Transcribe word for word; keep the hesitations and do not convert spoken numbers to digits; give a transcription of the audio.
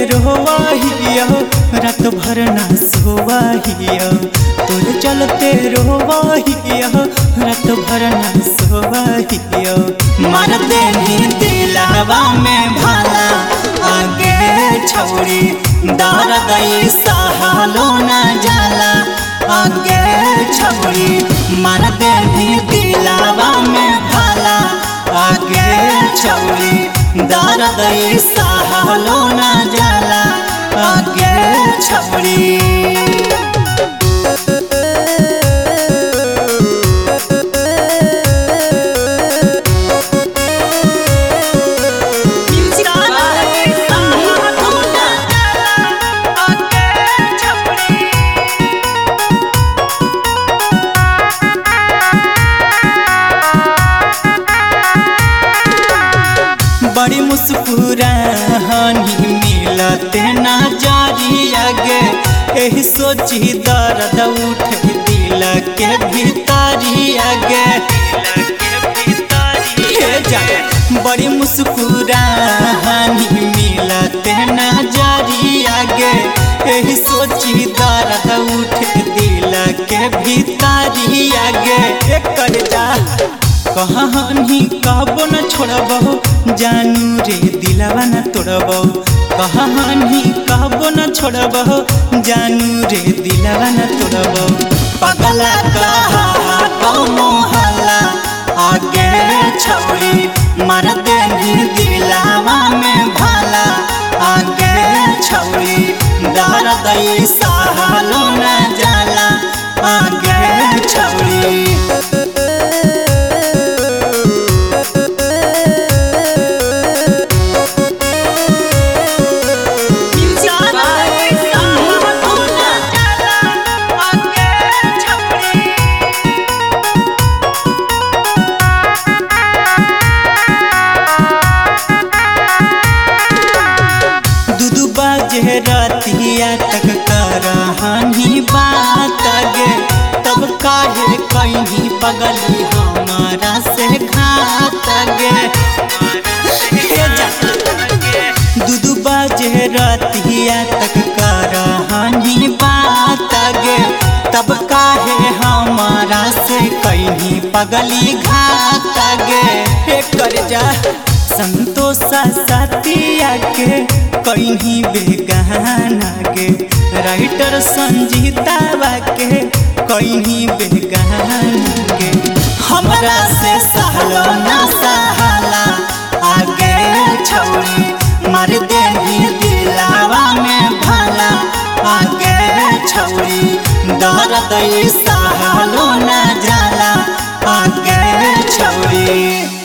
रोवाहियो रात भर ना सोवाहियो तोर चलते रोवाहियो रात भर ना सोवाहियो मार देनी दिलवा में भाला आगे छौड़ी दर्द सहलो न जाला आगे छौड़ी मार देनी दिलवा में भाला आगे छौड़ी दर्द सहलो न जाला आगे छौड़ी। बड़ी मुस्कुराहनी मिलते ना जारी आगे यही सोची दर्द उठ दिल के भीतरी आगे बड़ी मुस्कुराहनी मिलते ना जारी आगे यही सोची दर्द उठ दिल के भीतरी आगे कर जा कहानी कहबो न छोड़बो जानू रे दिलवा न तोड़बो कहानी कहबो न छोड़बो जानू रे दिलवा न तोड़बो पगला कहा तो मोहल्ला आगे छौड़ी मार देनी दिलवा में भाला आगे छौड़ी दर्द सहलो न जाला आगे छौड़ी। रतिया तक करहानी बात गे तब काहे कहीं बगली हमारा से घात गे दूदू बाजे रतिया तक करहानी बात गे तब काहे हमारा से कहीं बगली घात गे कर जा संतोषा साथिया के कहीं बेगाना के राइटर संजीता के कहीं बेगाना के हमरा से सहलो न सहाला आगे छौड़ी मार देनी दिलवा में भाला आगे छौड़ी दर्द सहलो न जाला आगे छौड़ी।